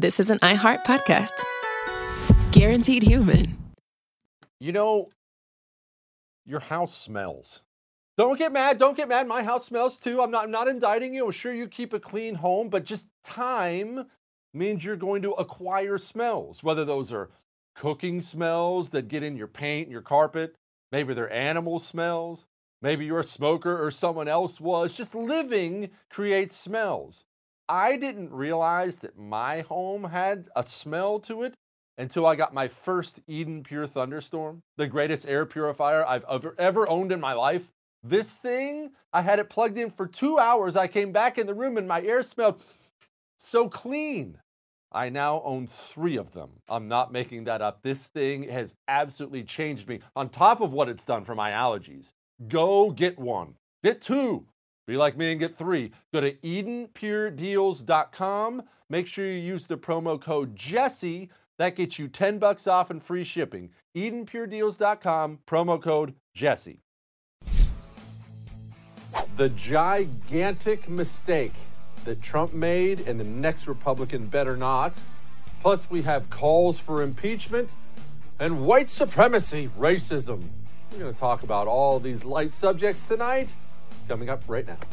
this is an iHeart podcast. Guaranteed human. You know, your house smells. Don't get mad. Don't get mad. My house smells too. I'm not indicting you. I'm sure you keep a clean home, but just time means you're going to acquire smells, whether those are cooking smells that get in your paint, your carpet, maybe they're animal smells, maybe you're a smoker or someone else was. Just living creates smells. I didn't realize that my home had a smell to it until I got my first Eden Pure Thunderstorm, the greatest air purifier I've ever owned in my life. This thing, I had it plugged in for 2 hours. I came back in the room and my air smelled so clean. I now own 3 of them. I'm not making that up. This thing has absolutely changed me. On top of what it's done for my allergies, go get one. Get 2. Be like me and get 3. Go to EdenPureDeals.com. Make sure you use the promo code Jesse. That gets you $10 off and free shipping. EdenPureDeals.com, promo code Jesse. The gigantic mistake that Trump made and the next Republican better not. Plus, we have calls for impeachment and white supremacy, racism. We're going to talk about all these light subjects tonight, coming up right now.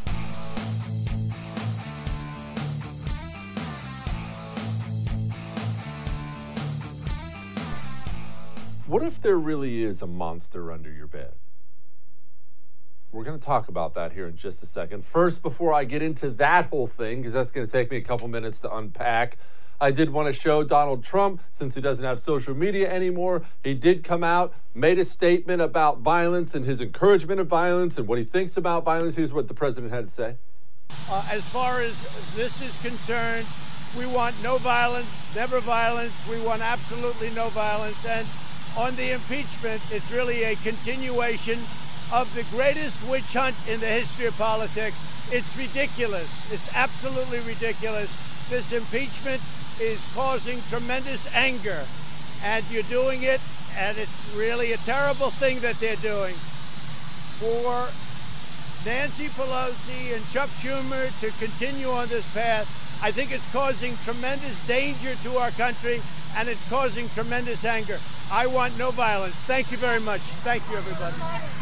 What if there really is a monster under your bed? We're going to talk about that here in just a second. First, before I get into that whole thing, because that's going to take me a couple minutes to unpack, I did want to show Donald Trump, since he doesn't have social media anymore, he did come out, made a statement about violence and his encouragement of violence and what he thinks about violence. Here's what the president had to say. As far as this is concerned, we want no violence, never violence. We want absolutely no violence. And on the impeachment, it's really a continuation of the greatest witch hunt in the history of politics. It's ridiculous. It's absolutely ridiculous. This impeachment is causing tremendous anger, and you're doing it, and it's really a terrible thing that they're doing. For Nancy Pelosi and Chuck Schumer to continue on this path, I think it's causing tremendous danger to our country, and it's causing tremendous anger. I want no violence. Thank you very much. Thank you, everybody.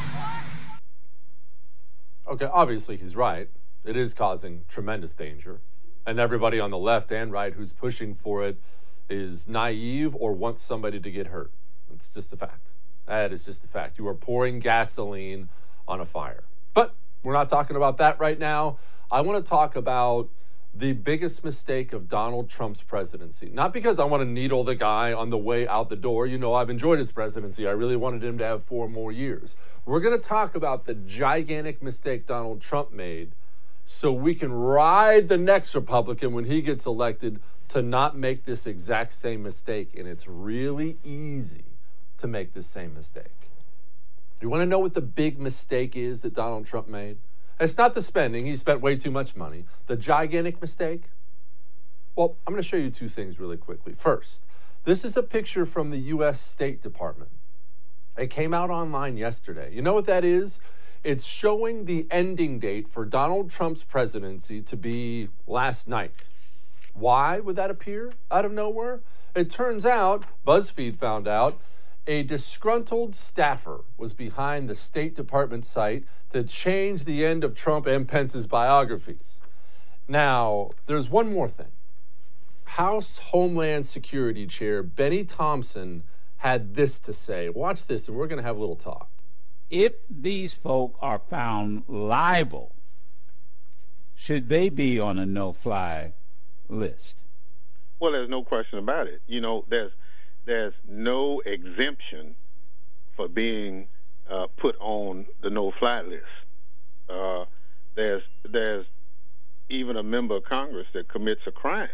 Okay, obviously he's right. It is causing tremendous danger. And everybody on the left and right who's pushing for it is naive or wants somebody to get hurt. It's just a fact. That is just a fact. You are pouring gasoline on a fire. But we're not talking about that right now. I want to talk about the biggest mistake of Donald Trump's presidency. Not because I want to needle the guy on the way out the door. You know, I've enjoyed his presidency. I really wanted him to have 4 more years. We're going to talk about the gigantic mistake Donald Trump made so we can ride the next Republican when he gets elected to not make this exact same mistake. And it's really easy to make this same mistake. You want to know what the big mistake is that Donald Trump made? It's not the spending. He spent way too much money. The gigantic mistake? Well, I'm going to show you 2 things really quickly. First, this is a picture from the U.S. State Department. It came out online yesterday. You know what that is? It's showing the ending date for Donald Trump's presidency to be last night. Why would that appear out of nowhere? It turns out, BuzzFeed found out, a disgruntled staffer was behind the State Department site to change the end of Trump and Pence's biographies. Now, there's one more thing. House Homeland Security Chair Benny Thompson had this to say. Watch this, and we're going to have a little talk. If these folk are found liable, should they be on a no-fly list? Well, there's no question about it. You know, there's no exemption for being put on the no-fly list. There's even a member of Congress that commits a crime.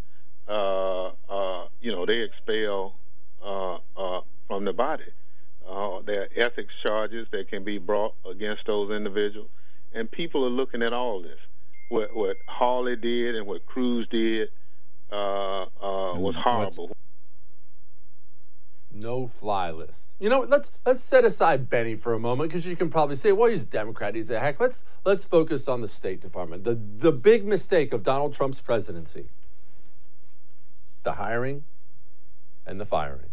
They expel from the body. There are ethics charges that can be brought against those individuals, and people are looking at all this. What Hawley did and what Cruz did was horrible. No-fly list. You know, let's set aside Benny for a moment, because you can probably say, well, he's a Democrat, he's a hack. Let's focus on the State Department. The big mistake of Donald Trump's presidency. the hiring and the firing.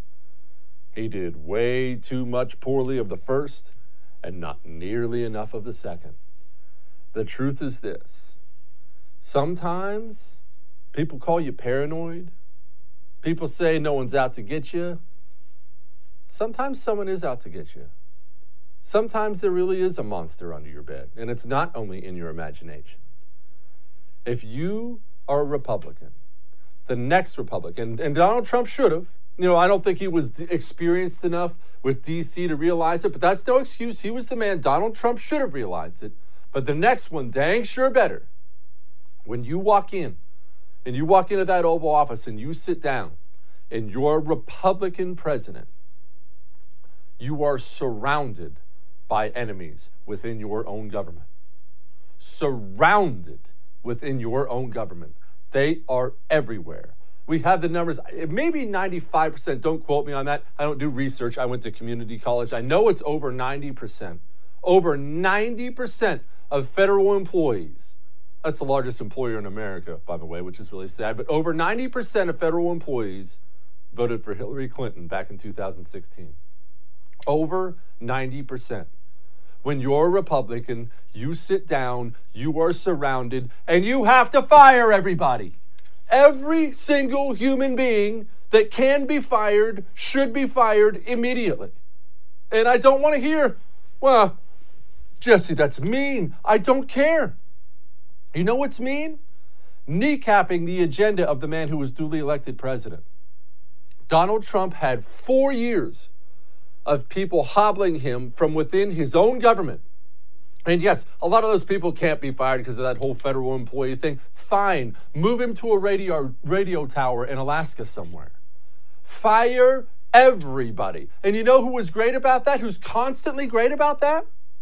He did way too much poorly of the first and not nearly enough of the second. The truth is this. Sometimes people call you paranoid. People say no one's out to get you. Sometimes someone is out to get you. Sometimes there really is a monster under your bed, and it's not only in your imagination. If you are a Republican, the next Republican, and Donald Trump should have, I don't think he was experienced enough with D.C. to realize it, but that's no excuse. He was the man. Donald Trump should have realized it. But the next one, dang sure better. When you walk in, and you walk into that Oval Office and you sit down, and you're a Republican president, you are surrounded by enemies within your own government. Surrounded within your own government. They are everywhere. We have the numbers, maybe 95%, don't quote me on that. I don't do research. I went to community college. I know it's over 90%. Over 90% of federal employees, that's the largest employer in America, by the way, which is really sad, but over 90% of federal employees voted for Hillary Clinton back in 2016. Over 90%. When you're a Republican, you sit down, you are surrounded, and you have to fire everybody. Every single human being that can be fired should be fired immediately. And I don't want to hear, well, Jesse, that's mean. I don't care. You know what's mean? Kneecapping the agenda of the man who was duly elected president. Donald Trump had 4 years of people hobbling him from within his own government. And yes, a lot of those people can't be fired because of that whole federal employee thing. Fine. Move him to a radio tower in Alaska somewhere. Fire everybody. And you know who was great about that? Who's constantly great about that?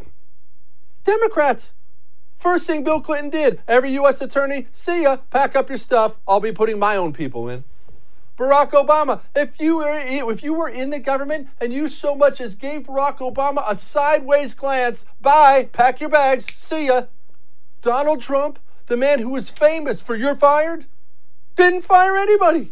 Democrats. First thing Bill Clinton did, every U.S. attorney, see ya, pack up your stuff. I'll be putting my own people in. Barack Obama, if you were in the government and you so much as gave Barack Obama a sideways glance, bye, pack your bags, see ya. Donald Trump, the man who was famous for you're fired, didn't fire anybody.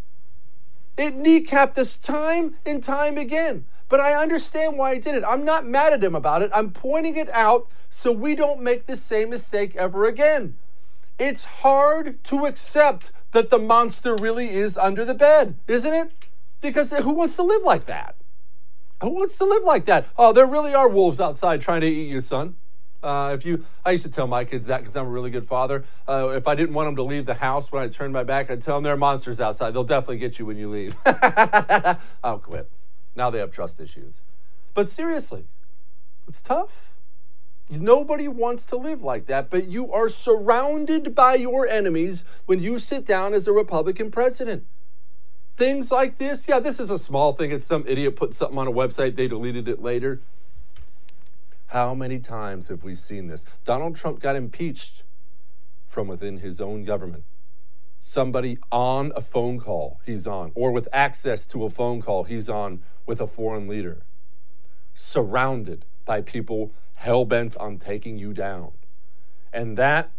It kneecapped us time and time again. But I understand why he did it. I'm not mad at him about it. I'm pointing it out so we don't make the same mistake ever again. It's hard to accept that the monster really is under the bed, isn't it? Because who wants to live like that? Who wants to live like that? Oh, there really are wolves outside trying to eat you, son. I used to tell my kids that because I'm a really good father. If I didn't want them to leave the house when I turned my back, I'd tell them there are monsters outside. They'll definitely get you when you leave. I'll quit. Now they have trust issues. But seriously, it's tough. Nobody wants to live like that, but you are surrounded by your enemies when you sit down as a Republican president. Things like this, yeah, this is a small thing. It's some idiot put something on a website, they deleted it later. How many times have we seen this? Donald Trump got impeached from within his own government. Somebody on a phone call he's on, or with access to a phone call he's on with a foreign leader. Surrounded by people hell-bent on taking you down. And that,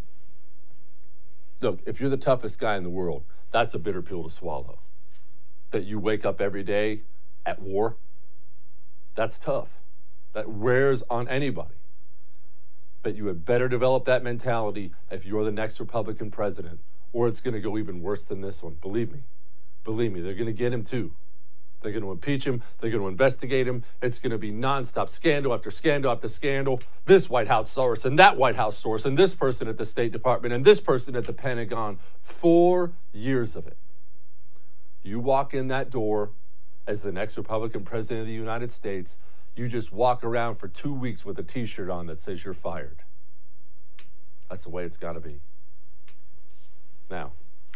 look, if you're the toughest guy in the world, that's a bitter pill to swallow. That you wake up every day at war, that's tough. That wears on anybody. But you had better develop that mentality if you're the next Republican president, or it's going to go even worse than this one. Believe me, they're going to get him too. They're going to impeach him. They're going to investigate him. It's going to be nonstop scandal after scandal after scandal. This White House source and that White House source and this person at the State Department and this person at the Pentagon. 4 years of it. You walk in that door as the next Republican president of the United States, you just walk around for 2 weeks with a T-shirt on that says you're fired. That's the way it's got to be. Now,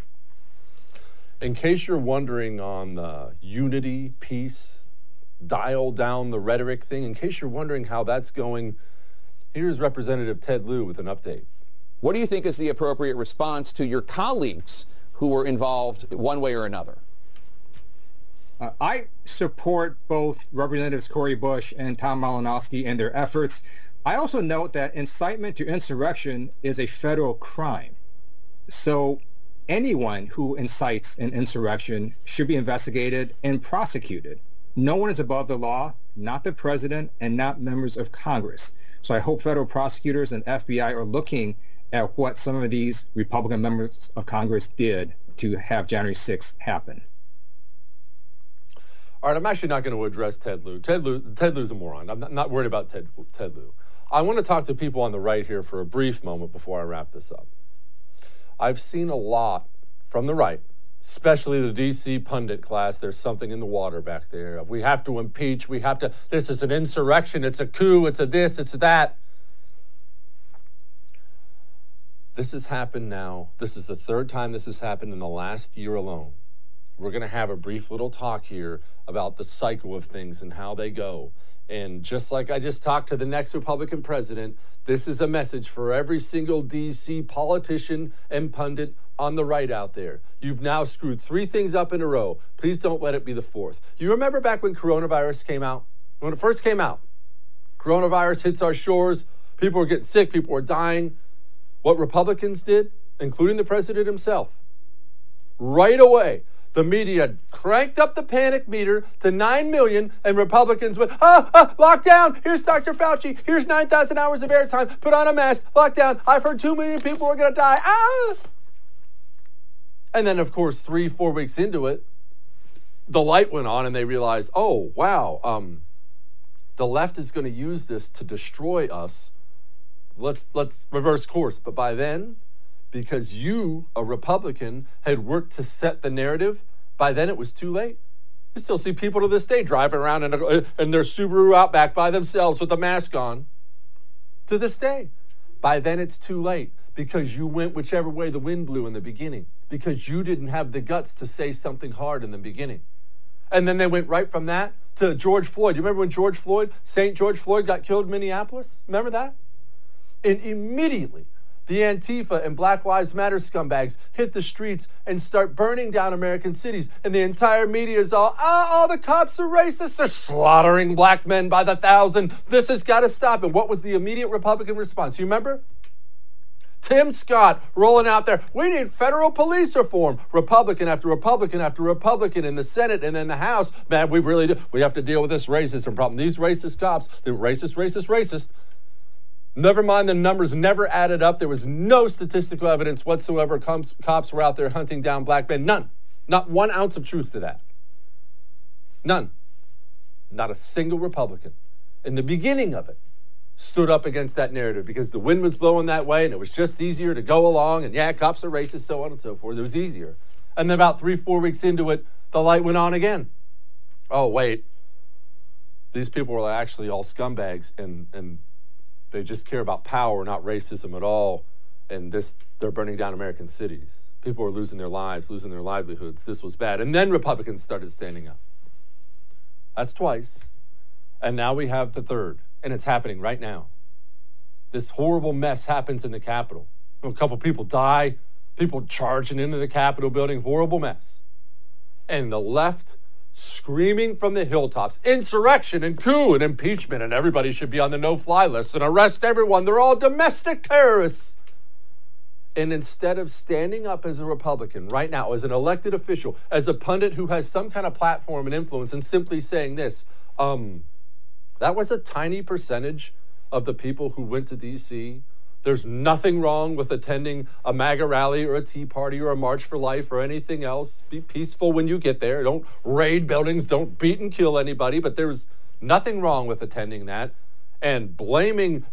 in case you're wondering on the unity, peace, dial down the rhetoric thing, in case you're wondering how that's going, here's Representative Ted Lieu with an update. What do you think is the appropriate response to your colleagues who were involved one way or another? I support both Representatives Cori Bush and Tom Malinowski in their efforts. I also note that incitement to insurrection is a federal crime. So anyone who incites an insurrection should be investigated and prosecuted. No one is above the law, not the president and not members of Congress. So I hope federal prosecutors and FBI are looking at what some of these Republican members of Congress did to have January 6th happen. All right, I'm actually not going to address Ted Lieu. Ted Lieu's a moron. I'm not worried about Ted Lieu. I want to talk to people on the right here for a brief moment before I wrap this up. I've seen a lot from the right, especially the D.C. pundit class. There's something in the water back there. We have to impeach. This is an insurrection. It's a coup. It's a this. It's that. This has happened now. This is the third time this has happened in the last year alone. We're going to have a brief little talk here about the cycle of things and how they go. And just like I just talked to the next Republican president, this is a message for every single D.C. politician and pundit on the right out there. You've now screwed 3 things up in a row. Please don't let it be the 4th. You remember back when coronavirus came out? When it first came out, coronavirus hits our shores. People were getting sick. People were dying. What Republicans did, including the president himself, right away, the media cranked up the panic meter to 9 million, and Republicans went, lockdown, here's Dr. Fauci, here's 9,000 hours of airtime, put on a mask, lockdown, I've heard 2 million people are going to die, And then, of course, 3-4 weeks into it, the light went on and they realized, oh, wow, the left is going to use this to destroy us. Let's reverse course. But by then, because you, a Republican, had worked to set the narrative, by then it was too late. You still see people to this day driving around in their Subaru Outback by themselves with a mask on. To this day. By then it's too late because you went whichever way the wind blew in the beginning, because you didn't have the guts to say something hard in the beginning. And then they went right from that to George Floyd. You remember when St. George Floyd got killed in Minneapolis? Remember that? And immediately, the Antifa and Black Lives Matter scumbags hit the streets and start burning down American cities. And the entire media is all the cops are racist. They're slaughtering black men by the thousand. This has got to stop. And what was the immediate Republican response? You remember? Tim Scott rolling out there, we need federal police reform. Republican after Republican after Republican in the Senate and in the House. Man, we have to deal with this racism problem. These racist cops, they're racist. Never mind, the numbers never added up. There was no statistical evidence whatsoever. Cops were out there hunting down black men. None. Not 1 ounce of truth to that. None. Not a single Republican in the beginning of it stood up against that narrative because the wind was blowing that way and it was just easier to go along and cops are racist, so on and so forth. It was easier. And then about 3-4 weeks into it, the light went on again. Oh, wait. These people were actually all scumbags and they just care about power, not racism at all. And they're burning down American cities. People are losing their lives, losing their livelihoods. This was bad. And then Republicans started standing up. That's twice. And now we have the third. And it's happening right now. This horrible mess happens in the Capitol. A couple people die, people charging into the Capitol building, horrible mess. And the left screaming from the hilltops, insurrection and coup and impeachment, and everybody should be on the no-fly list and arrest everyone. They're all domestic terrorists. And instead of standing up as a Republican right now, as an elected official, as a pundit who has some kind of platform and influence, and simply saying this, that was a tiny percentage of the people who went to D.C. There's nothing wrong with attending a MAGA rally or a Tea Party or a March for Life or anything else. Be peaceful when you get there. Don't raid buildings. Don't beat and kill anybody. But there's nothing wrong with attending that. And blaming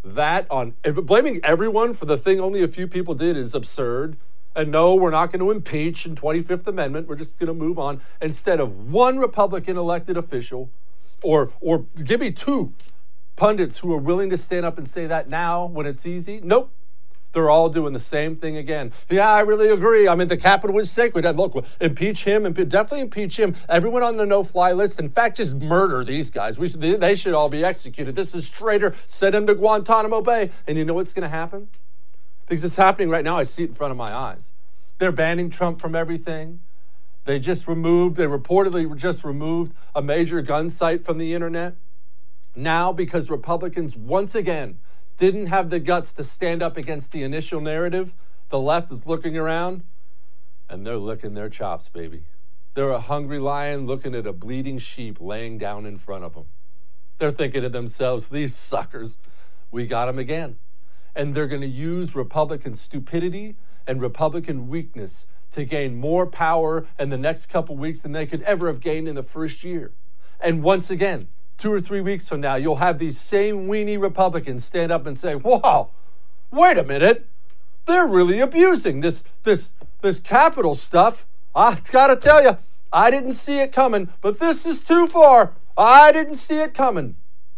everyone for the thing only a few people did is absurd. And no, we're not going to impeach in 25th Amendment. We're just going to move on. Instead of one Republican elected official, or give me 2 pundits who are willing to stand up and say that now when it's easy. Nope. They're all doing the same thing again. Yeah, I really agree. I mean, the Capitol is sacred. Look, impeach him, definitely impeach him. Everyone on the no-fly list. In fact, just murder these guys. They should all be executed. This is traitor. Send him to Guantanamo Bay. And you know what's going to happen? Because it's happening right now. I see it in front of my eyes. They're banning Trump from everything. They reportedly just removed a major gun site from the internet. Now, because Republicans once again didn't have the guts to stand up against the initial narrative, the left is looking around and they're licking their chops, baby. They're a hungry lion looking at a bleeding sheep laying down in front of them. They're thinking to themselves, these suckers, we got them again. And they're going to use Republican stupidity and Republican weakness to gain more power in the next couple weeks than they could ever have gained in the first year. And once again, 2 or 3 weeks from now, you'll have these same weenie Republicans stand up and say, wow, wait a minute. They're really abusing this Capitol stuff. I gotta tell you, I didn't see it coming, but this is too far. I didn't see it coming.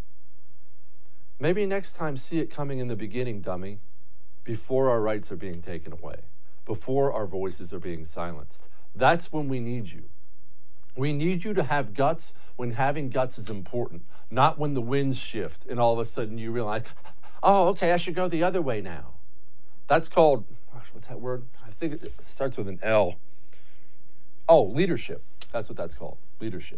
Maybe next time, see it coming in the beginning, dummy, before our rights are being taken away, before our voices are being silenced. That's when we need you. We need you to have guts when having guts is important, not when the winds shift and all of a sudden you realize, oh, okay, I should go the other way now. That's called, what's that word? I think it starts with an L. Oh, leadership. That's what that's called, leadership.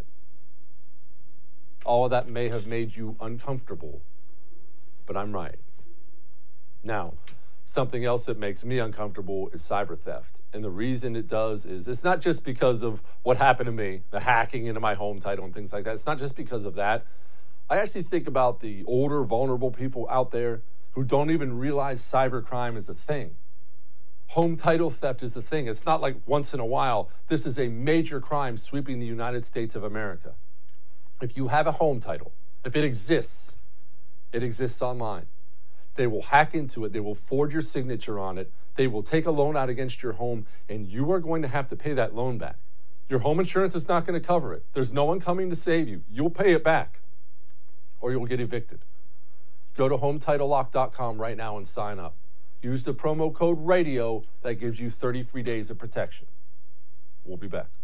All of that may have made you uncomfortable, but I'm right. Now, something else that makes me uncomfortable is cyber theft. And the reason it does is it's not just because of what happened to me, the hacking into my home title and things like that. It's not just because of that. I actually think about the older, vulnerable people out there who don't even realize cybercrime is a thing. Home title theft is a thing. It's not like once in a while. This is a major crime sweeping the United States of America. If you have a home title, if it exists online. They will hack into it. They will forge your signature on it. They will take a loan out against your home, and you are going to have to pay that loan back. Your home insurance is not going to cover it. There's no one coming to save you. You'll pay it back, or you'll get evicted. Go to HomeTitleLock.com right now and sign up. Use the promo code RADIO. That gives you 30 free days of protection. We'll be back.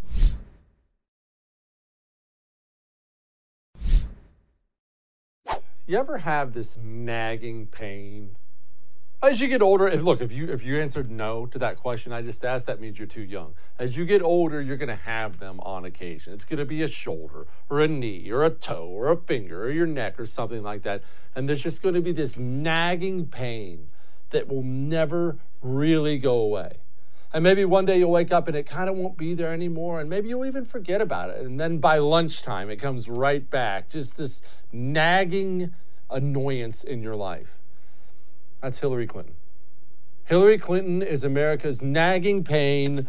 You ever have this nagging pain? As you get older, if you answered no to that question I just asked, that means you're too young. As you get older, you're going to have them on occasion. It's going to be a shoulder or a knee or a toe or a finger or your neck or something like that. And there's just going to be this nagging pain that will never really go away. And maybe one day you'll wake up and it kind of won't be there anymore, and maybe you'll even forget about it. And then by lunchtime, it comes right back. Just this nagging annoyance in your life. That's Hillary Clinton. Hillary Clinton is America's nagging pain.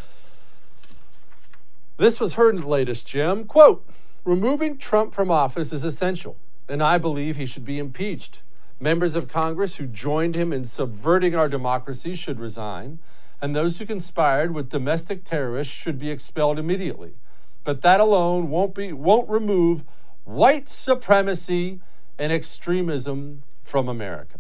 This was her latest gem. Quote, removing Trump from office is essential, and I believe he should be impeached. Members of Congress who joined him in subverting our democracy should resign, and those who conspired with domestic terrorists should be expelled immediately. But that alone won't remove white supremacy and extremism from America.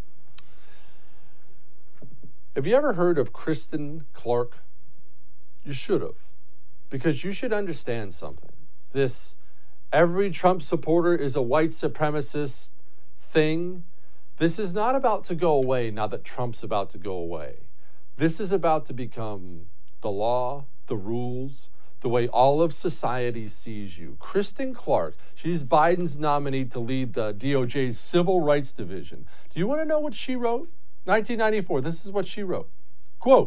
Have you ever heard of Kristen Clark? You should have, because you should understand something. This every Trump supporter is a white supremacist thing, this is not about to go away now that Trump's about to go away. This is about to become the law, the rules, the way all of society sees you. Kristen Clark, she's Biden's nominee to lead the DOJ's Civil Rights Division. Do you want to know what she wrote? 1994, this is what she wrote. Quote,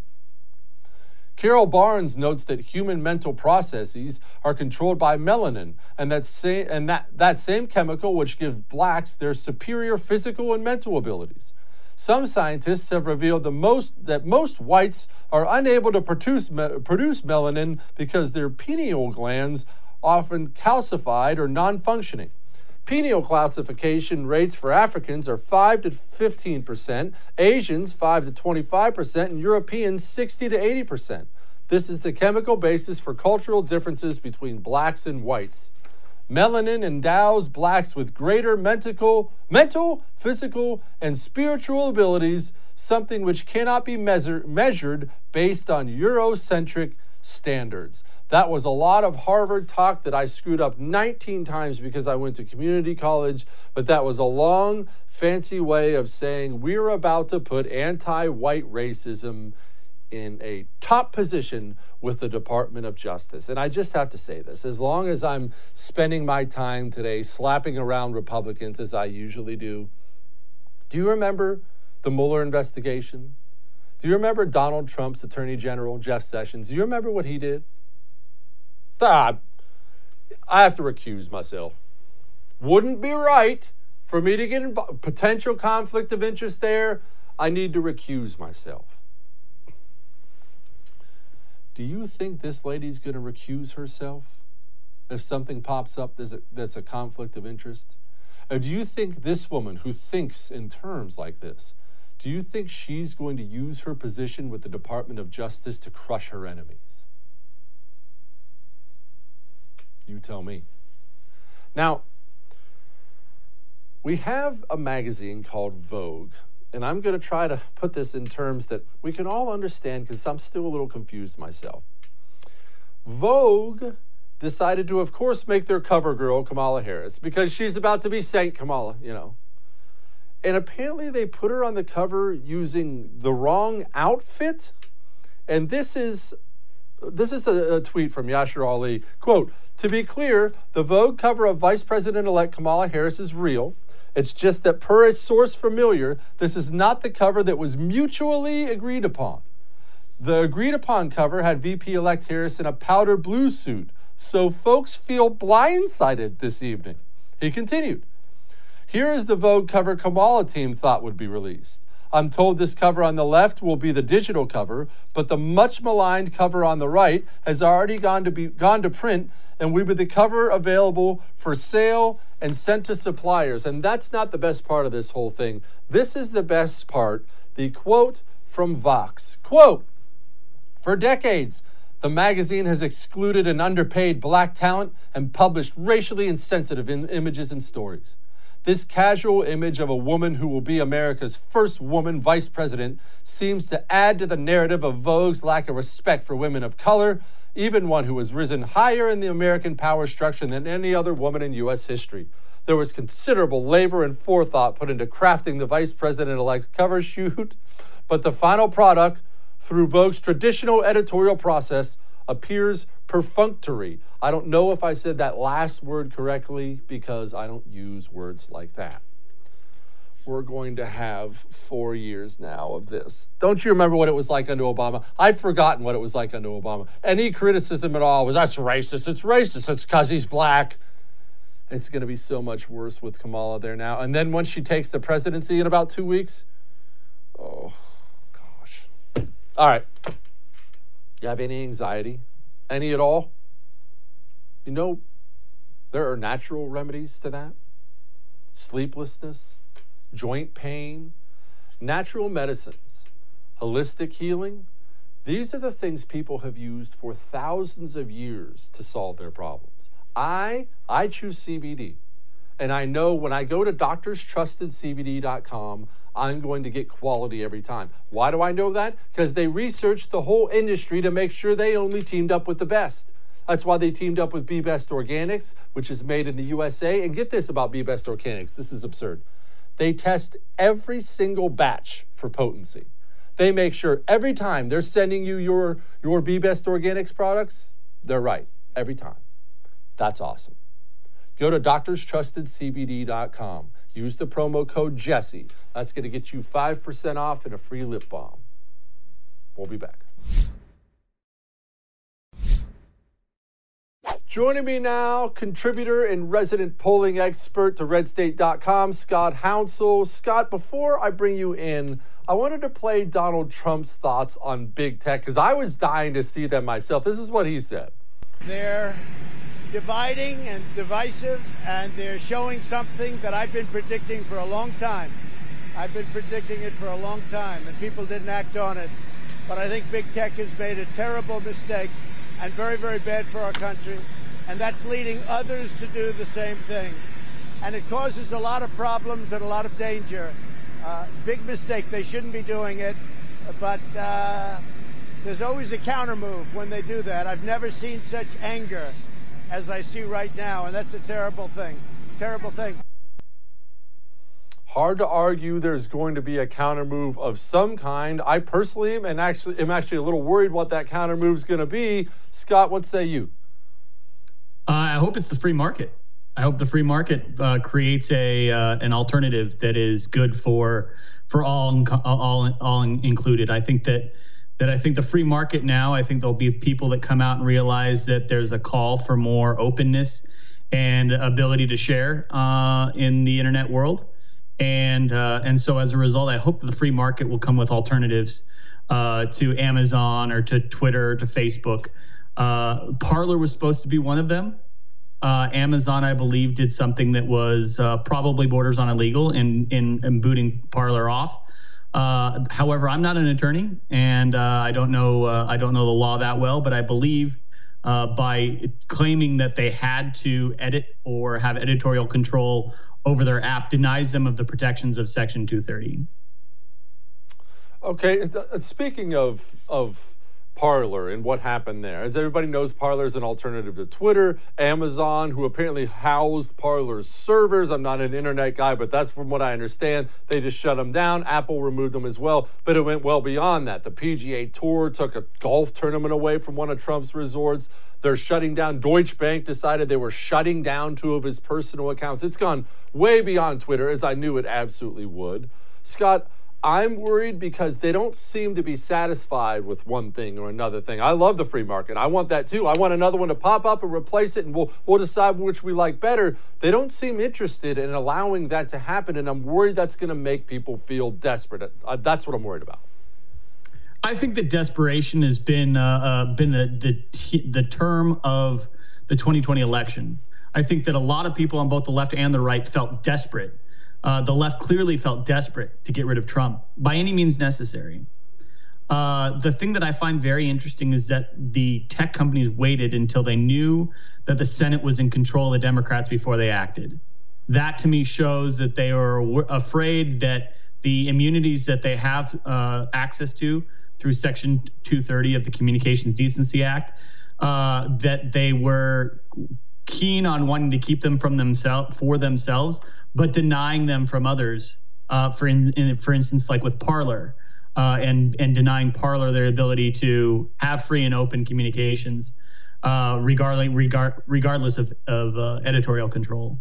Carol Barnes notes that human mental processes are controlled by melanin, and that same chemical which gives blacks their superior physical and mental abilities. Some scientists have revealed that most whites are unable to produce melanin because their pineal glands often calcified or non-functioning. Pineal calcification rates for Africans are 5 to 15%, Asians 5 to 25%, and Europeans 60 to 80%. This is the chemical basis for cultural differences between blacks and whites. Melanin endows blacks with greater mental, physical, and spiritual abilities, something which cannot be measured based on Eurocentric standards. That was a lot of Harvard talk that I screwed up 19 times because I went to community college, but that was a long, fancy way of saying we're about to put anti-white racism in a top position with the Department of Justice. And I just have to say this, as long as I'm spending my time today slapping around Republicans as I usually do you remember the Mueller investigation? Do you remember Donald Trump's Attorney General, Jeff Sessions? Do you remember what he did? I have to recuse myself. Wouldn't be right for me to get involved. Potential conflict of interest there. I need to recuse myself. Do you think this lady's going to recuse herself if something pops up that's a conflict of interest? Or do you think this woman who thinks in terms like this, do you think she's going to use her position with the Department of Justice to crush her enemies? You tell me. Now, we have a magazine called Vogue, and I'm going to try to put this in terms that we can all understand because I'm still a little confused myself. Vogue decided to, of course, make their cover girl Kamala Harris because she's about to be Saint Kamala, you know. And apparently they put her on the cover using the wrong outfit. And this is a tweet from Yashar Ali. Quote, "To be clear, the Vogue cover of Vice President-elect Kamala Harris is real. It's just that per a source familiar, this is not the cover that was mutually agreed upon. The agreed upon cover had VP-elect Harris in a powder blue suit, so folks feel blindsided this evening." He continued, "Here is the Vogue cover Kamala team thought would be released. I'm told this cover on the left will be the digital cover, but the much maligned cover on the right has already gone to print and will be the cover available for sale and sent to suppliers." And that's not the best part of this whole thing. This is the best part. The quote from Vox. Quote, "For decades, the magazine has excluded an underpaid black talent and published racially insensitive images and stories. This casual image of a woman who will be America's first woman vice president seems to add to the narrative of Vogue's lack of respect for women of color, even one who has risen higher in the American power structure than any other woman in U.S. history. There was considerable labor and forethought put into crafting the vice president-elect's cover shoot, but the final product, through Vogue's traditional editorial process, appears perfunctory." I don't know if I said that last word correctly because I don't use words like that. We're going to have 4 years now of this. Don't you remember what it was like under Obama? I'd forgotten what it was like under Obama. Any criticism at all was, "That's racist. It's racist. It's because he's black." It's going to be so much worse with Kamala there now. And then once she takes the presidency in about 2 weeks, oh, gosh. All right. You have any anxiety? Any at all? You know, there are natural remedies to that. Sleeplessness, joint pain, natural medicines, holistic healing. These are the things people have used for thousands of years to solve their problems. I choose CBD. And I know when I go to doctorstrustedcbd.com, I'm going to get quality every time. Why do I know that? Because they researched the whole industry to make sure they only teamed up with the best. That's why they teamed up with Be Best Organics, which is made in the USA. And get this about Be Best Organics. This is absurd. They test every single batch for potency. They make sure every time they're sending you your Be Best Organics products, they're right every time. That's awesome. Go to doctorstrustedcbd.com. Use the promo code Jesse. That's going to get you 5% off and a free lip balm. We'll be back. Joining me now, contributor and resident polling expert to redstate.com, Scott Hounsell. Scott, before I bring you in, I wanted to play Donald Trump's thoughts on big tech because I was dying to see them myself. This is what he said. They're dividing and divisive, and they're showing something that I've been predicting for a long time. I've been predicting it for a long time, and people didn't act on it. But I think big tech has made a terrible mistake and very, very bad for our country. And that's leading others to do the same thing. And it causes a lot of problems and a lot of danger. Big mistake. They shouldn't be doing it. But there's always a counter move when they do that. I've never seen such anger as I see right now, and that's a terrible thing. Terrible thing. Hard to argue there's going to be a counter move of some kind. I personally am actually a little worried what that counter move is going to be. Scott, what say you? I hope it's the free market. I hope the free market creates an alternative that is good for for all included. I think that I think the free market now, I think there'll be people that come out and realize that there's a call for more openness and ability to share in the internet world. And so as a result, I hope the free market will come with alternatives to Amazon or to Twitter or to Facebook. Parler was supposed to be one of them. Amazon, I believe, did something that was probably borders on illegal in booting Parler off. However, I'm not an attorney, and I don't know the law that well, but I believe by claiming that they had to edit or have editorial control over their app denies them of the protections of Section 230. Okay, speaking of Parler and what happened there, as everybody knows, Parler is an alternative to Twitter. Amazon, who apparently housed Parler's servers, I'm not an internet guy, but that's from what I understand, they just shut them down. Apple removed them as well, but it went well beyond that. The PGA Tour took a golf tournament away from one of Trump's resorts. They're shutting down. Deutsche Bank decided they were shutting down 2 of his personal accounts. It's gone way beyond Twitter, as I knew it absolutely would. Scott, I'm worried because they don't seem to be satisfied with one thing or another thing. I love the free market. I want that too. I want another one to pop up and replace it, and we'll decide which we like better. They don't seem interested in allowing that to happen, and I'm worried that's going to make people feel desperate. That's what I'm worried about. I think that desperation has been the term of the 2020 election. I think that a lot of people on both the left and the right felt desperate. The left clearly felt desperate to get rid of Trump by any means necessary. The thing that I find very interesting is that the tech companies waited until they knew that the Senate was in control of the Democrats before they acted. That to me shows that they are afraid that the immunities that they have access to through Section 230 of the Communications Decency Act, that they were keen on wanting to keep them for themselves, but denying them from others. For instance, like with Parler, and denying Parler their ability to have free and open communications, regardless of editorial control.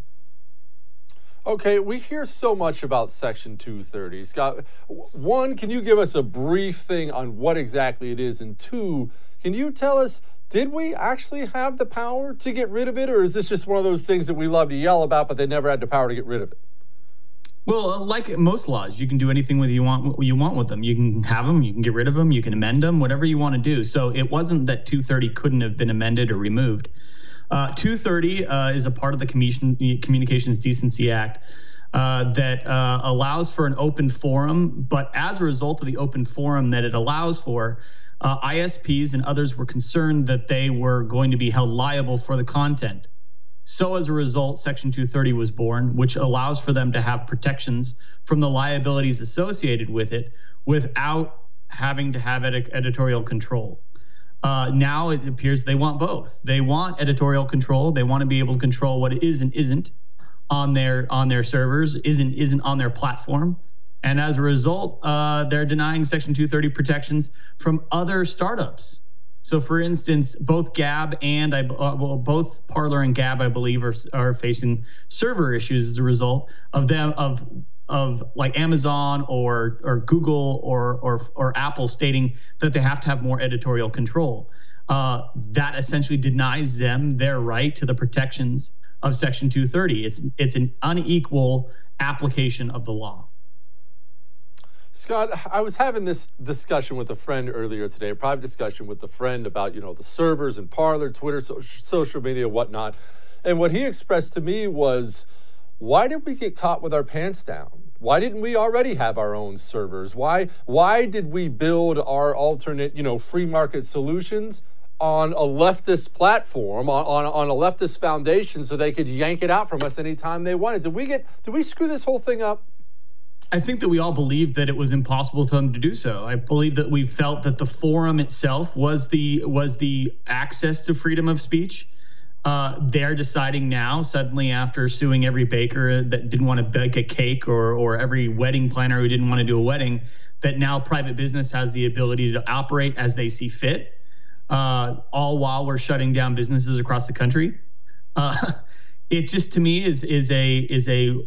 Okay, we hear so much about Section 230. Scott, 1, can you give us a brief thing on what exactly it is? And 2, can you tell us, did we actually have the power to get rid of it? Or is this just one of those things that we love to yell about, but they never had the power to get rid of it? Well, like most laws, you can do anything what you want with them. You can have them, you can get rid of them, you can amend them, whatever you want to do. So it wasn't that 230 couldn't have been amended or removed. 230 is a part of the Communications Decency Act that allows for an open forum, but as a result of the open forum that it allows for, ISPs and others were concerned that they were going to be held liable for the content. So as a result, Section 230 was born, which allows for them to have protections from the liabilities associated with it without having to have editorial control. Now it appears they want both. They want editorial control. They want to be able to control what is and isn't on their servers, isn't on their platform. And as a result, they're denying Section 230 protections from other startups. So, for instance, both Gab and both Parler and Gab, I believe, are facing server issues as a result of them of like Amazon or Google or Apple stating that they have to have more editorial control. That essentially denies them their right to the protections of Section 230. It's an unequal application of the law. Scott, I was having this discussion with a friend earlier today, a private discussion with a friend about, the servers and Parler, Twitter, social media, whatnot. And what he expressed to me was, why did we get caught with our pants down? Why didn't we already have our own servers? Why did we build our alternate, free market solutions on a leftist platform, on a leftist foundation, so they could yank it out from us anytime they wanted? Did we screw this whole thing up? I think that we all believed that it was impossible for them to do so. I believe that we felt that the forum itself was the access to freedom of speech. They're deciding now, suddenly, after suing every baker that didn't want to bake a cake or every wedding planner who didn't want to do a wedding, that now private business has the ability to operate as they see fit, all while we're shutting down businesses across the country. it just, to me, is a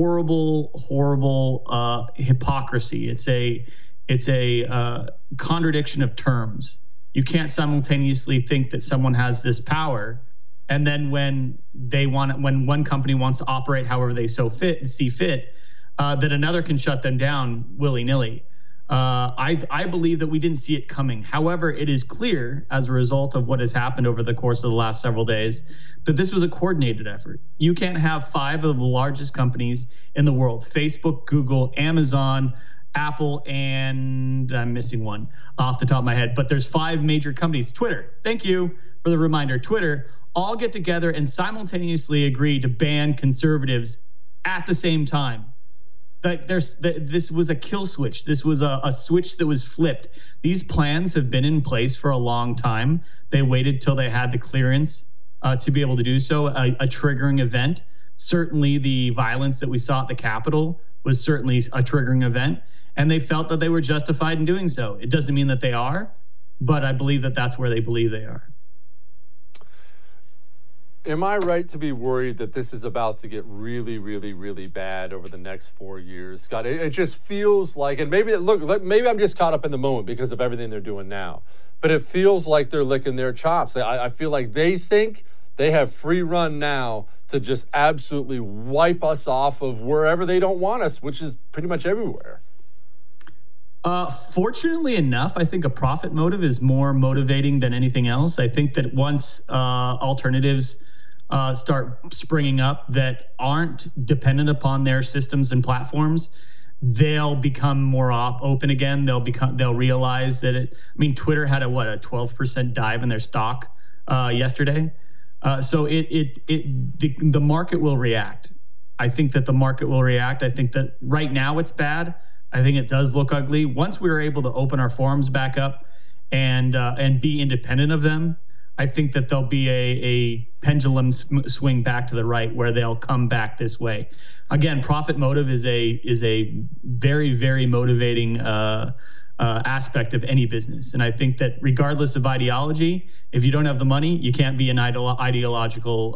horrible hypocrisy. It's a contradiction of terms. You can't simultaneously think that someone has this power, and then when one company wants to operate however they see fit, that another can shut them down willy-nilly. I believe that we didn't see it coming. However, it is clear, as a result of what has happened over the course of the last several days, that this was a coordinated effort. You can't have 5 of the largest companies in the world: Facebook, Google, Amazon, Apple, and I'm missing one off the top of my head, but there's 5 major companies. Twitter, thank you for the reminder. Twitter all get together and simultaneously agree to ban conservatives at the same time. This was a kill switch. This was a switch that was flipped. These plans have been in place for a long time. They waited till they had the clearance to be able to do so, a triggering event. Certainly the violence that we saw at the Capitol was certainly a triggering event, and they felt that they were justified in doing so. It doesn't mean that they are, but I believe that that's where they believe they are. Am I right to be worried that this is about to get really, really, really bad over the next 4 years, Scott? It just feels like, and maybe I'm just caught up in the moment because of everything they're doing now, but it feels like they're licking their chops. I feel like they think they have free run now to just absolutely wipe us off of wherever they don't want us, which is pretty much everywhere. Fortunately enough, I think a profit motive is more motivating than anything else. I think that once alternatives start springing up that aren't dependent upon their systems and platforms, they'll become more open again. They'll realize that Twitter had a 12% dive in their stock yesterday. So the market will react. I think that the market will react. I think that right now it's bad. I think it does look ugly. Once we're able to open our forums back up and be independent of them, I think that there'll be a pendulum swing back to the right where they'll come back this way. Again, profit motive is a very, very motivating aspect of any business. And I think that regardless of ideology, if you don't have the money, you can't be an ideological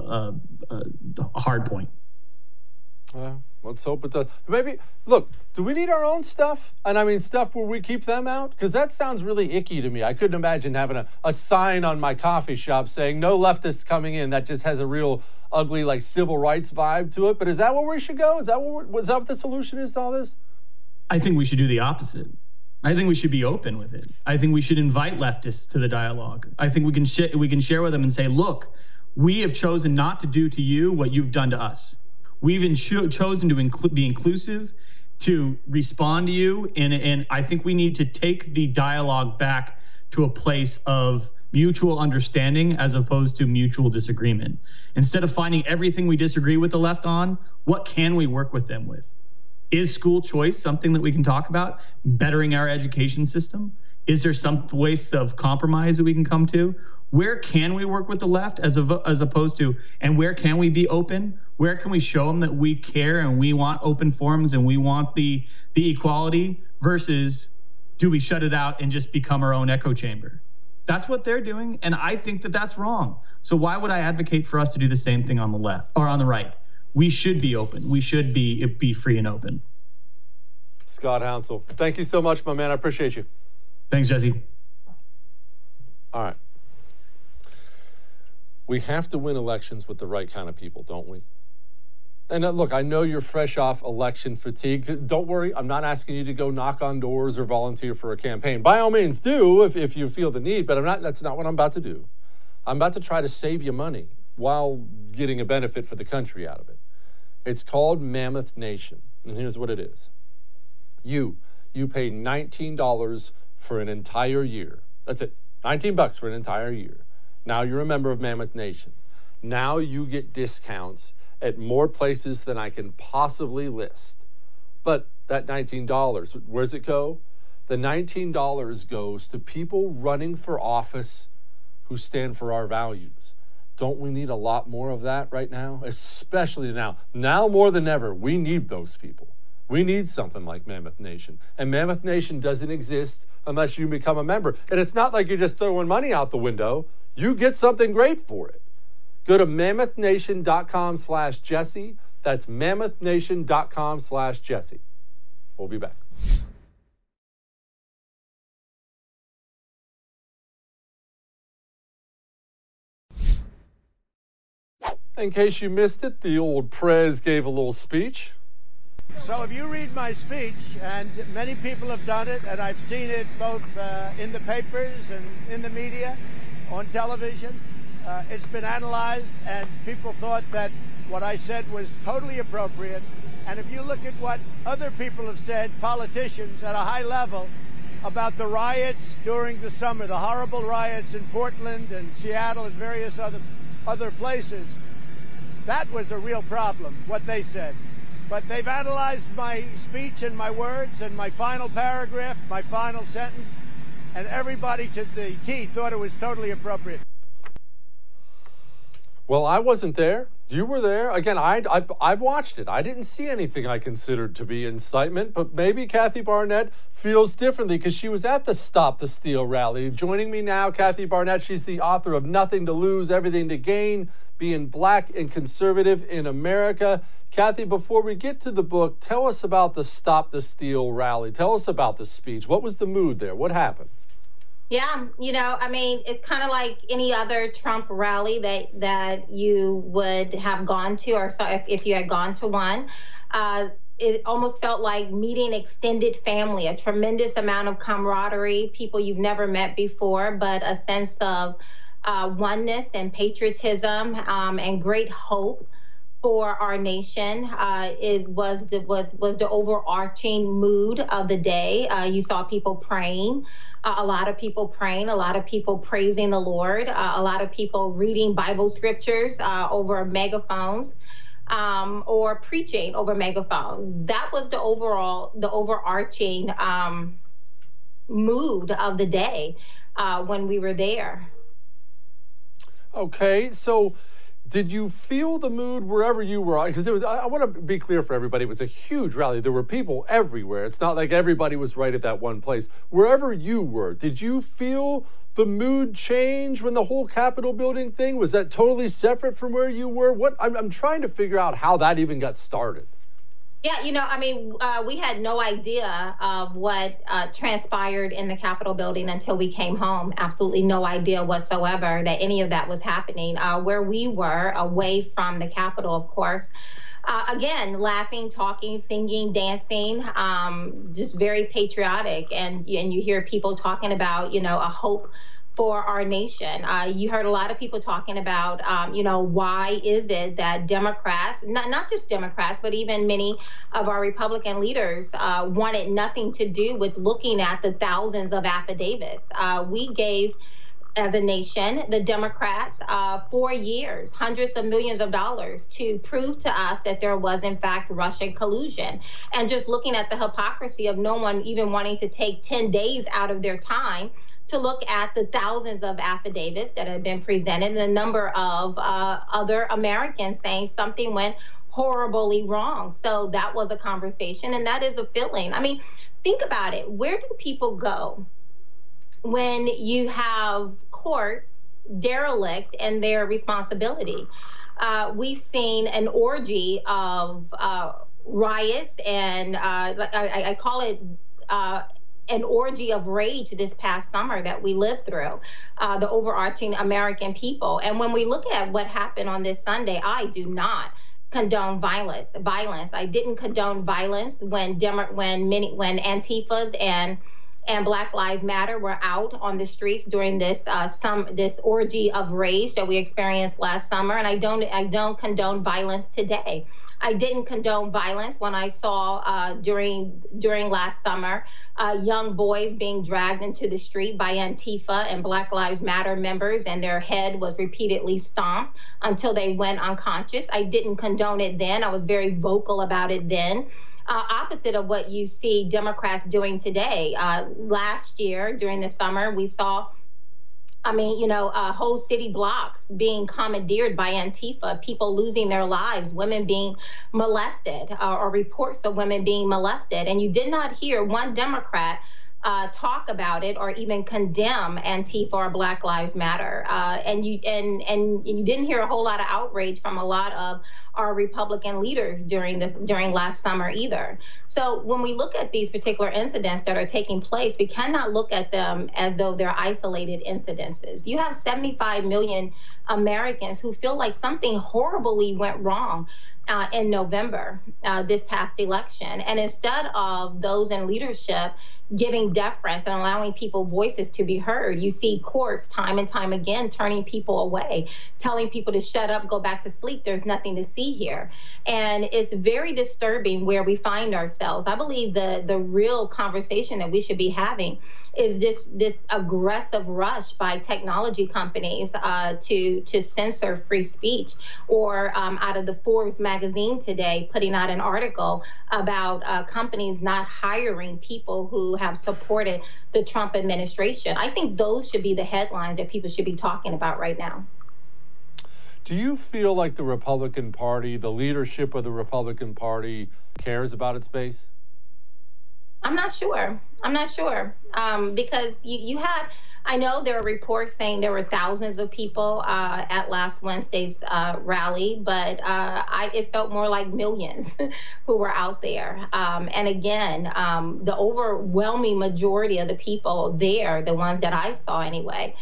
hard point. Let's hope it does. Maybe, look, do we need our own stuff? And stuff where we keep them out? Because that sounds really icky to me. I couldn't imagine having a sign on my coffee shop saying no leftists coming in. That just has a real ugly, like, civil rights vibe to it. But is that where we should go? Is that what the solution is to all this? I think we should do the opposite. I think we should be open with it. I think we should invite leftists to the dialogue. I think we can share with them and say, look, we have chosen not to do to you what you've done to us. We've chosen to be inclusive, to respond to you, and I think we need to take the dialogue back to a place of mutual understanding as opposed to mutual disagreement. Instead of finding everything we disagree with the left on, what can we work with them with? Is school choice something that we can talk about? Bettering our education system? Is there some ways of compromise that we can come to? Where can we work with the left as opposed to, and where can we be open? Where can we show them that we care and we want open forums and we want the equality versus do we shut it out and just become our own echo chamber? That's what they're doing, and I think that that's wrong. So why would I advocate for us to do the same thing on the left or on the right? We should be open. We should be free and open. Scott Hounsell, thank you so much, my man. I appreciate you. Thanks, Jesse. All right. We have to win elections with the right kind of people, don't we? And look, I know you're fresh off election fatigue. Don't worry, I'm not asking you to go knock on doors or volunteer for a campaign. By all means, do if you feel the need, but that's not what I'm about to do. I'm about to try to save you money while getting a benefit for the country out of it. It's called Mammoth Nation, and here's what it is. You pay $19 for an entire year. That's it, $19 for an entire year. Now you're a member of Mammoth Nation. Now you get discounts at more places than I can possibly list. But that $19, where's it go? The $19 goes to people running for office who stand for our values. Don't we need a lot more of that right now? Especially now. Now more than ever, we need those people. We need something like Mammoth Nation. And Mammoth Nation doesn't exist unless you become a member. And it's not like you're just throwing money out the window. You get something great for it. Go to mammothnation.com/Jesse. That's mammothnation.com/Jesse. We'll be back. In case you missed it, the old Prez gave a little speech. So if you read my speech, and many people have done it, and I've seen it both in the papers and in the media, on television, it's been analyzed, and people thought that what I said was totally appropriate. And if you look at what other people have said, politicians at a high level, about the riots during the summer, the horrible riots in Portland and Seattle and various other places, that was a real problem, what they said. But they've analyzed my speech and my words and my final paragraph, my final sentence, and everybody to the T thought it was totally appropriate. Well, I wasn't there. You were there. Again, I've watched it. I didn't see anything I considered to be incitement, but maybe Kathy Barnett feels differently because she was at the Stop the Steal rally. Joining me now, Kathy Barnett. She's the author of Nothing to Lose, Everything to Gain, Being Black and Conservative in America. Kathy, before we get to the book, tell us about the Stop the Steal rally. Tell us about the speech. What was the mood there? What happened? Yeah, I mean, it's kind of like any other Trump rally that you would have gone to, or so if you had gone to one. It almost felt like meeting extended family, a tremendous amount of camaraderie, people you've never met before, but a sense of oneness and patriotism and great hope for our nation. It was the overarching mood of the day. You saw people praying. A lot of people praying, a lot of people praising the Lord, a lot of people reading Bible scriptures over megaphones or preaching over megaphone. That was the overarching mood of the day when we were there. Okay, so did you feel the mood wherever you were? Because I want to be clear for everybody, it was a huge rally. There were people everywhere. It's not like everybody was right at that one place. Wherever you were, did you feel the mood change when the whole Capitol building thing? Was that totally separate from where you were? I'm trying to figure out how that even got started. Yeah, I mean, we had no idea of what transpired in the Capitol building until we came home. Absolutely no idea whatsoever that any of that was happening. Where we were, away from the Capitol, of course. Again, laughing, talking, singing, dancing, just very patriotic. And you hear people talking about, a hope for our nation. You heard a lot of people talking about, why is it that Democrats, not just Democrats, but even many of our Republican leaders wanted nothing to do with looking at the thousands of affidavits. We gave, as a nation, the Democrats 4 years, hundreds of millions of dollars to prove to us that there was, in fact, Russian collusion. And just looking at the hypocrisy of no one even wanting to take 10 days out of their time to look at the thousands of affidavits that have been presented, the number of other Americans saying something went horribly wrong. So that was a conversation, and that is a feeling. I mean, think about it. Where do people go when you have courts derelict in their responsibility? We've seen an orgy of riots, and I call it an orgy of rage this past summer that we lived through, the overarching American people. And when we look at what happened on this Sunday, I do not condone violence. I didn't condone violence when Antifas and Black Lives Matter were out on the streets during this orgy of rage that we experienced last summer, and I don't condone violence today. I didn't condone violence when I saw during last summer young boys being dragged into the street by Antifa and Black Lives Matter members, and their head was repeatedly stomped until they went unconscious. I didn't condone it then. I was very vocal about it then. Opposite of what you see Democrats doing today. Last year, during the summer, we saw whole city blocks being commandeered by Antifa, people losing their lives, women being molested, or reports of women being molested. And you did not hear one Democrat talk about it or even condemn Antifa or Black Lives Matter. And you didn't hear a whole lot of outrage from a lot of our Republican leaders during last summer either. So when we look at these particular incidents that are taking place, we cannot look at them as though they're isolated incidences. You have 75 million Americans who feel like something horribly went wrong in November, this past election. And instead of those in leadership giving deference and allowing people voices to be heard, you see courts time and time again turning people away, telling people to shut up, go back to sleep. There's nothing to see here. And it's very disturbing where we find ourselves. I believe the real conversation that we should be having is this aggressive rush by technology companies to censor free speech, or out of the Forbes magazine today putting out an article about companies not hiring people who have supported the Trump administration. I think those should be the headlines that people should be talking about right now. Do you feel like the Republican Party, the leadership of the Republican Party, cares about its base? I'm not sure. Because you had, I know there are reports saying there were thousands of people at last Wednesday's rally, but it felt more like millions who were out there. And again, the overwhelming majority of the people there, the ones that I saw anyway,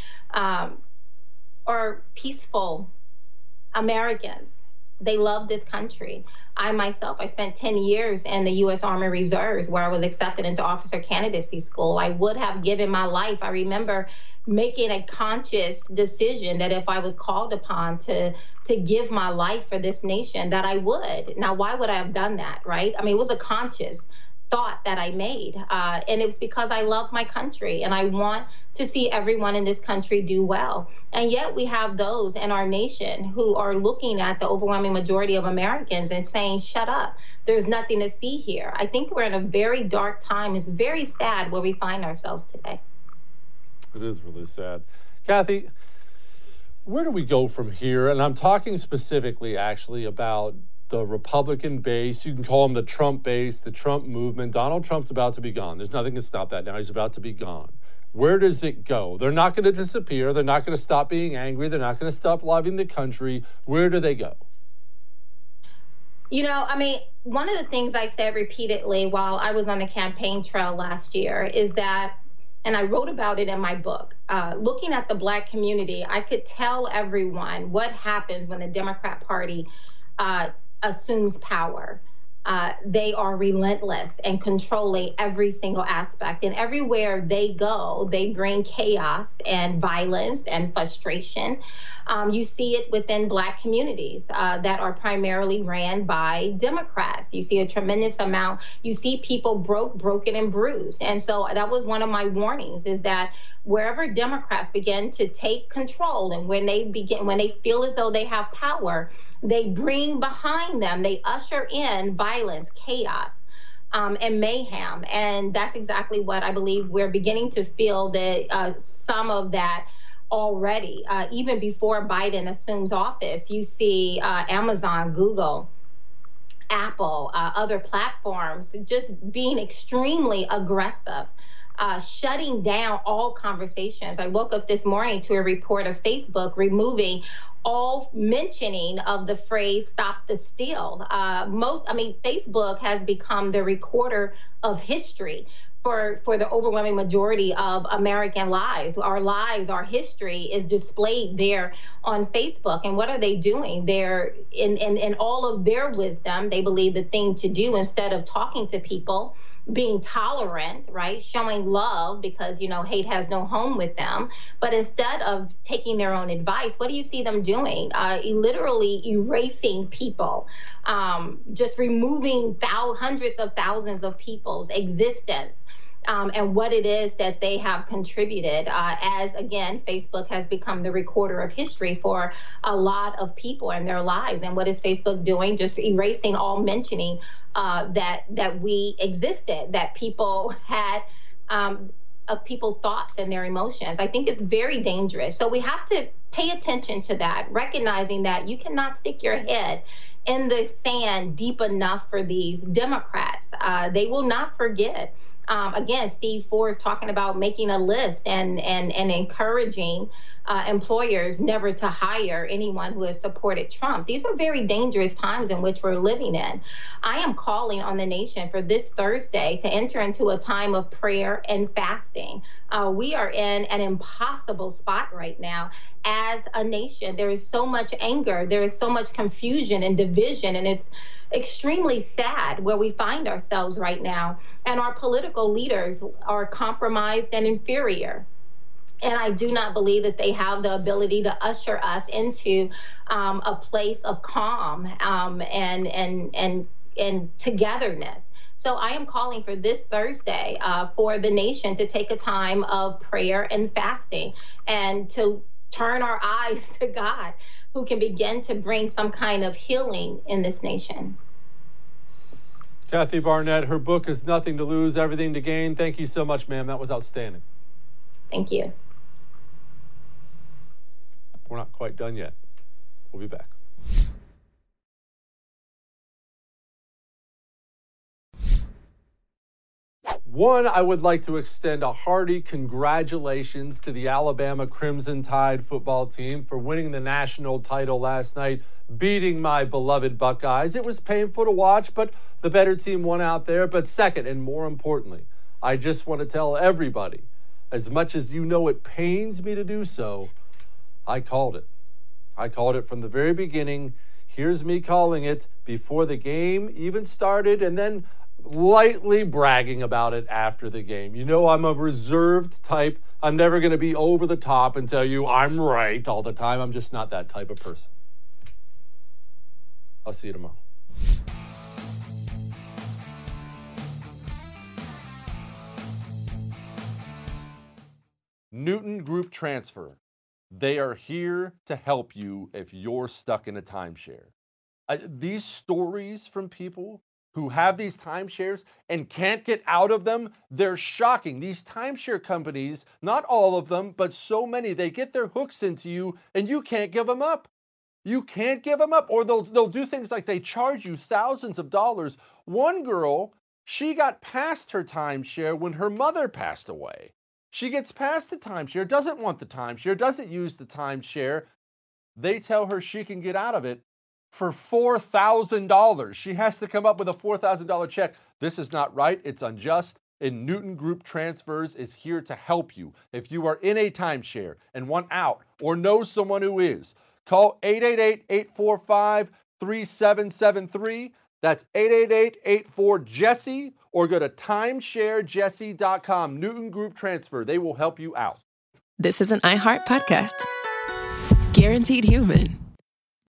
are peaceful Americans. They love this country. I myself, I spent 10 years in the U.S. Army Reserves where I was accepted into officer candidacy school. I would have given my life. I remember making a conscious decision that if I was called upon to give my life for this nation, that I would. Now, why would I have done that, right? I mean, it was a conscious thought that I made. And it was because I love my country and I want to see everyone in this country do well. And yet we have those in our nation who are looking at the overwhelming majority of Americans and saying, shut up, there's nothing to see here. I think we're in a very dark time. It's very sad where we find ourselves today. It is really sad. Kathy, where do we go from here? And I'm talking specifically actually about the Republican base. You can call them the Trump base, the Trump movement. Donald Trump's about to be gone. There's nothing to stop that now. He's about to be gone. Where does it go? They're not going to disappear. They're not going to stop being angry. They're not going to stop loving the country. Where do they go? You know, I mean, one of the things I said repeatedly while I was on the campaign trail last year is that, and I wrote about it in my book, looking at the Black community, I could tell everyone what happens when the Democrat Party assumes power. They are relentless and controlling every single aspect. And everywhere they go, they bring chaos and violence and frustration. You see it within Black communities that are primarily ran by Democrats. You see a tremendous amount. You see people broken and bruised. And so that was one of my warnings, is that wherever Democrats begin to take control and when they feel as though they have power, they bring behind them, they usher in violence, chaos, and mayhem. And that's exactly what I believe we're beginning to feel, that some of that already. Even before Biden assumes office, you see Amazon, Google, Apple, other platforms just being extremely aggressive, shutting down all conversations. I woke up this morning to a report of Facebook removing all mentioning of the phrase "stop the steal." Facebook has become the recorder of history for the overwhelming majority of American lives. Our history is displayed there on Facebook. And what are they doing? They're in all of their wisdom, they believe the thing to do, instead of talking to people, being tolerant, right? Showing love, because, hate has no home with them. But instead of taking their own advice, what do you see them doing? Literally erasing people, just removing hundreds of thousands of people's existence. And what it is that they have contributed, as, again, Facebook has become the recorder of history for a lot of people in their lives. And what is Facebook doing? Just erasing all mentioning that we existed, that people had, of people's thoughts and their emotions. I think it's very dangerous. So we have to pay attention to that, recognizing that you cannot stick your head in the sand deep enough for these Democrats. They will not forget Again, Steve Forbes talking about making a list and encouraging employers never to hire anyone who has supported Trump. These are very dangerous times in which we're living in. I am calling on the nation for this Thursday to enter into a time of prayer and fasting. We are in an impossible spot right now as a nation. There is so much anger, there is so much confusion and division, and it's extremely sad where we find ourselves right now. And our political leaders are compromised and inferior. And I do not believe that they have the ability to usher us into a place of calm and togetherness. So I am calling for this Thursday for the nation to take a time of prayer and fasting and to turn our eyes to God, who can begin to bring some kind of healing in this nation. Kathy Barnett, her book is Nothing to Lose, Everything to Gain. Thank you so much, ma'am. That was outstanding. Thank you. We're not quite done yet. We'll be back. One, I would like to extend a hearty congratulations to the Alabama Crimson Tide football team for winning the national title last night, beating my beloved Buckeyes. It was painful to watch, but the better team won out there. But second, and more importantly, I just want to tell everybody, as much as you know it pains me to do so, I called it. I called it from the very beginning. Here's me calling it before the game even started, and then lightly bragging about it after the game. You know, I'm a reserved type. I'm never going to be over the top and tell you I'm right all the time. I'm just not that type of person. I'll see you tomorrow. Newton Group Transfer. They are here to help you if you're stuck in a timeshare. These stories from people who have these timeshares and can't get out of them, they're shocking. These timeshare companies, not all of them, but so many, they get their hooks into you and you can't give them up. You can't give them up. Or they'll do things like they charge you thousands of dollars. One girl, she got past her timeshare when her mother passed away. She gets past the timeshare, doesn't want the timeshare, doesn't use the timeshare. They tell her she can get out of it for $4,000. She has to come up with a $4,000 check. This is not right. It's unjust. And Newton Group Transfers is here to help you. If you are in a timeshare and want out or know someone who is, call 888-845-3773. That's 888-84-JESSE, or go to timesharejesse.com. Newton Group Transfer. They will help you out. This is an iHeart podcast. Guaranteed Human.